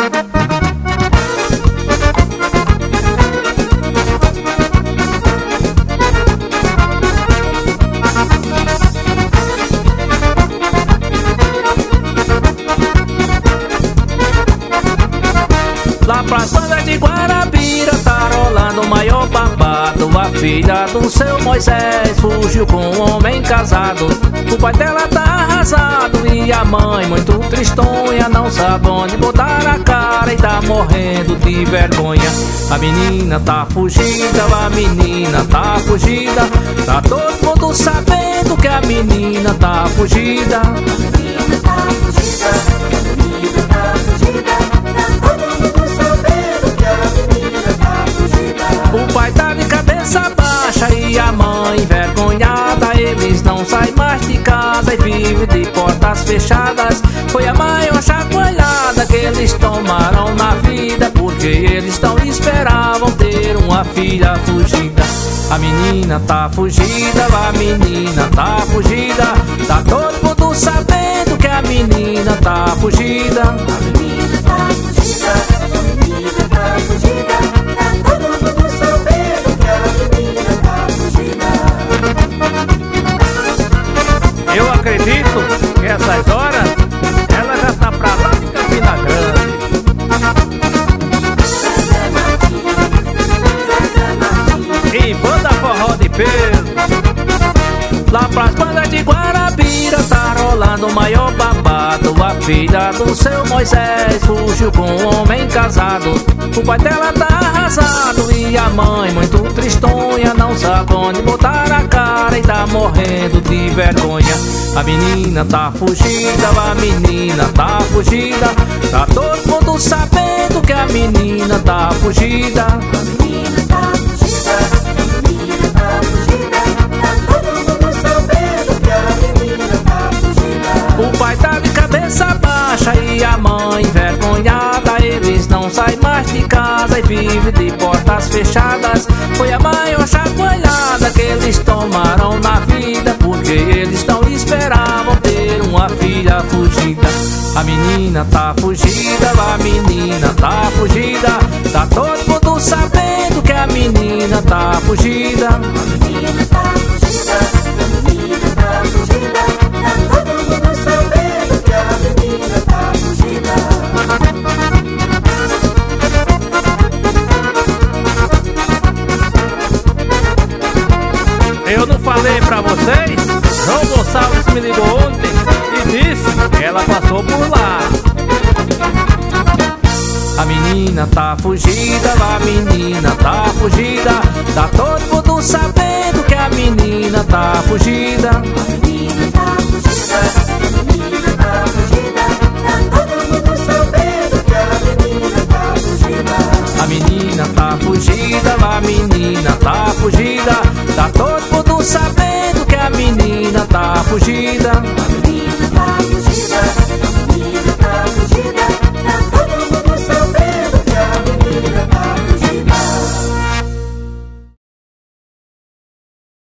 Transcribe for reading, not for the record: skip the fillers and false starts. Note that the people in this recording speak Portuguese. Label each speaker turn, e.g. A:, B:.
A: Lá pras bandas de Guarabira tá rolando o maior babado. A filha do seu Moisés fugiu com um homem casado. O pai dela tá arrasado e a mãe muito tristonha. Não sabe onde botar a cara e tá morrendo de vergonha. A menina tá fugida, a menina tá fugida. Tá todo mundo sabendo que a menina tá fugida.
B: A menina tá fugida, a menina tá fugida. Tá todo mundo sabendo que a menina tá fugida.
A: O pai tá de cabeça baixa e a mãe envergonhada. Eles não saem mais de casa e vivem de portas fechadas. Foi a maior chacoalhada que eles tomaram na vida, porque eles não esperavam ter uma filha fugida. A menina tá fugida, a menina tá fugida. Tá todo mundo sabendo que a menina tá fugida.
B: A menina tá fugida, a menina tá fugida. Tá todo mundo sabendo que a menina tá fugida.
A: Eu acredito que essas horas ela já tá pra lá de Campina Grande. E banda forró de peso. Lá pras bandas de Guarabira tá rolando o maior babado. A filha do seu Moisés fugiu com um homem casado. O pai dela tá arrasado e a mãe muito tristonha. Não sabe onde botar a cara e tá morrendo de vergonha. A menina tá fugida, a menina tá fugida. Tá todo mundo sabendo que a menina tá fugida.
B: A menina tá fugida, a menina tá fugida. Tá todo mundo sabendo que a menina tá fugida.
A: O pai tá de cabeça baixa e a mãe envergonhada. Eles não saem mais de casa e vivem de portas fechadas. Foi a maior chacoalhada que eles tomaram na vida, porque eles não esperavam ter uma filha fugida. A menina tá fugida, a menina tá fugida. Tá todo mundo sabendo que a menina tá fugida.
B: A menina tá fugida, a menina tá fugida. Tá todo mundo sabendo que a menina tá fugida.
A: Eu não falei pra vocês? João Gonçalves me ligou ontem e disse que ela passou por lá. A menina tá fugida, a menina tá fugida. Tá todo mundo sabendo que a menina tá fugida.
B: A menina tá fugida, a menina tá fugida. Tá todo mundo sabendo que a menina tá fugida.
A: A menina tá fugida, a menina tá fugida. Tá todo mundo sabendo que a menina tá fugida.
B: A menina tá fugida.